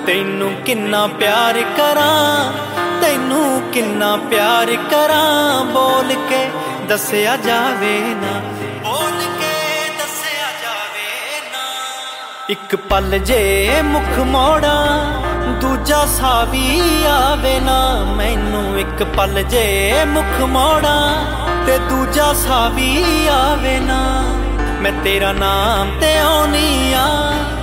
ਤੈਨੂੰ ਕਿੰਨਾ ਪਿਆਰ ਕਰਾਂ, ਤੈਨੂੰ ਕਿੰਨਾ ਪਿਆਰ ਕਰਾਂ, ਬੋਲ ਕੇ ਦੱਸਿਆ ਜਾਵੇ ਨਾ, ਬੋਲ ਕੇ ਦੱਸਿਆ ਜਾਵੇ ਨਾ। ਇੱਕ ਪਲ ਜੇ ਮੁਖ ਮੋੜਾਂ ਦੂਜਾ ਸਾਹ ਵੀ ਆਵੇ ਨਾ, ਮੈਨੂੰ ਇੱਕ ਪਲ ਜੇ ਮੁਖ ਮੋੜਾਂ ਤੇ ਦੂਜਾ ਸਾਹ ਵੀ ਆਵੇ ਨਾ। ਮੈਂ ਤੇਰਾ ਨਾਮ ਤੇ ਆਉਣੀ ਆ,